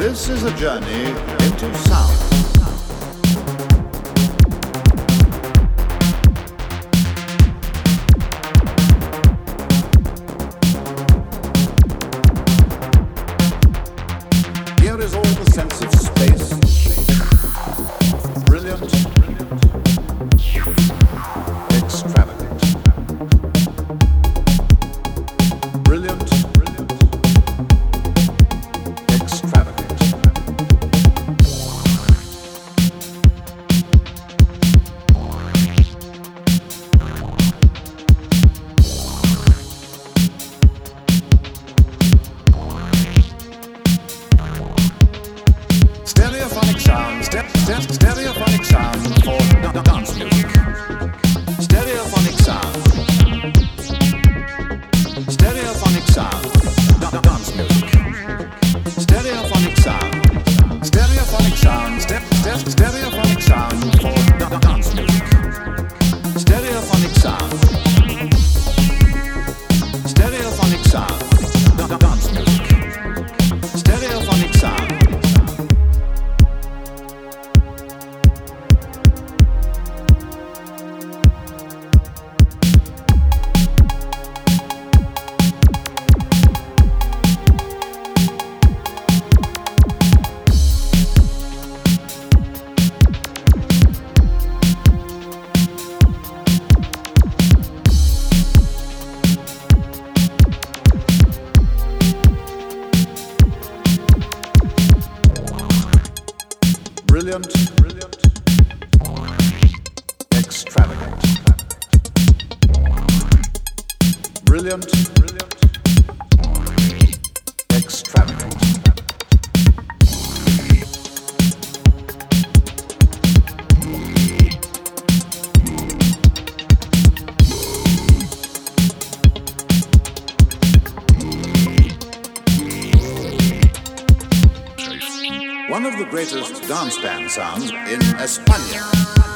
This is a journey into sound. Here is all the sense of space, brilliant, extravagant, brilliant, extravagant. Stereophonic sound, stereophonic sound for dance music. Stereophonic sound, stereophonic sound, dance music. Stereophonic sound, stereophonic sound, stereophonic sound for dance music. Stereophonic sound, stereophonic sound, dance music. Stereophonic sound. Brilliant, extravagant, brilliant, extravagant. One of the greatest dance band sounds in España.